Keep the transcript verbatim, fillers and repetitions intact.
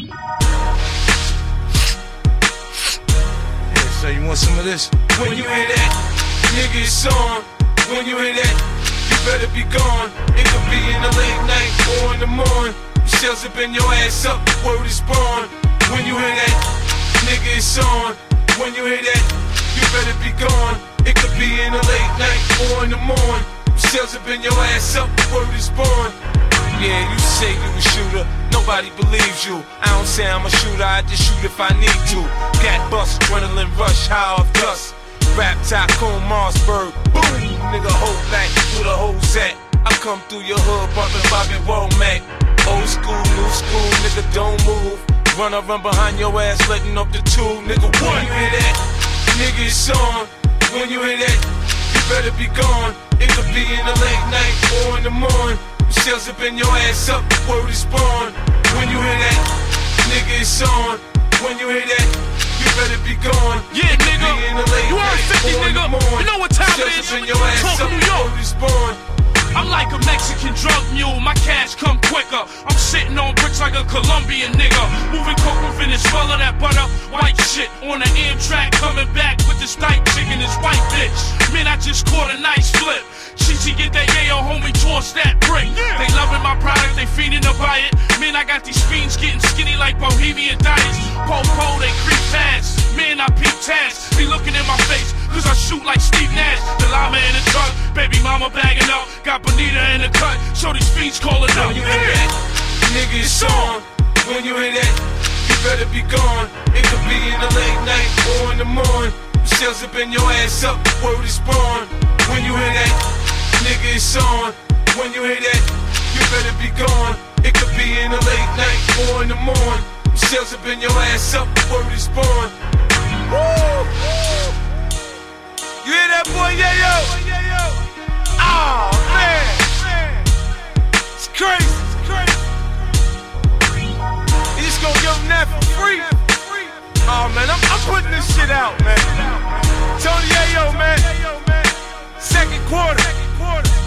Yeah, so you want some of this? When you hear that, nigga, it's on. When you hear that, you better be gone. It could be in the late night or in the morning. Shells up in your ass up, word is born. When you hear that, nigga, it's on. When you hear that, you better be gone. It could be in the late night or in the morning. Shells up in your ass up, word is born. Yeah, you say you a shooter, nobody believes you. I don't say I'm a shooter, I just shoot if I need to. Gat bust, adrenaline rush, high off dust. Rap tycoon, Marsburg, boom, nigga, hold back, who the hoes at? I come through your hood, bumpin' Bobby Womack. Old school, new school, nigga, don't move. Run or run behind your ass, letting up the two, nigga. When you hear that, nigga, it's on. When you hear that, you better be gone. It could be in the late night or in the morning. Shells up in your ass up, word is born. When you hear that, nigga, it's on. When you hear that, you better be gone. Yeah, it nigga, be in the late you heard fifty, nigga. You know what time it is. Shells up in your ass up, word is born. I'm like a Mexican drug mule, my cash come quicker. I'm sitting on bricks like a Colombian nigga. Moving coke within the swell of that butter. White shit on the Amtrak, coming back with this dyke chick and this white bitch. Man, I just caught a nice flip. She she get that yayo, homie, toss that brick. They loving my product, they fiending to buy it. Man, I got these fiends getting skinny like Bohemian diets. Po-po, they creep past. Man, I peep task. They looking in my face, cause I shoot like Steve Nash. The llama in the truck, baby mama bagging up. Got Bonita in the cut, so these fiends calling up. When you hear that, nigga, it's on. When you hear that, you better be gone. It could be in the late night or in the morning. Shells up in your ass up, word is born. When you hear that, nigga, it's on. When you hear that, you better be gone. It could be in the late night or in the morning. Shells up in your ass up, word is born. Woo! You hear that, boy? Yeah, yo! Oh, man! It's crazy! It's crazy! You just gonna give them that for free? Oh, man, I'm, I'm putting this shit out, man. Tony Ayo, man. Second quarter.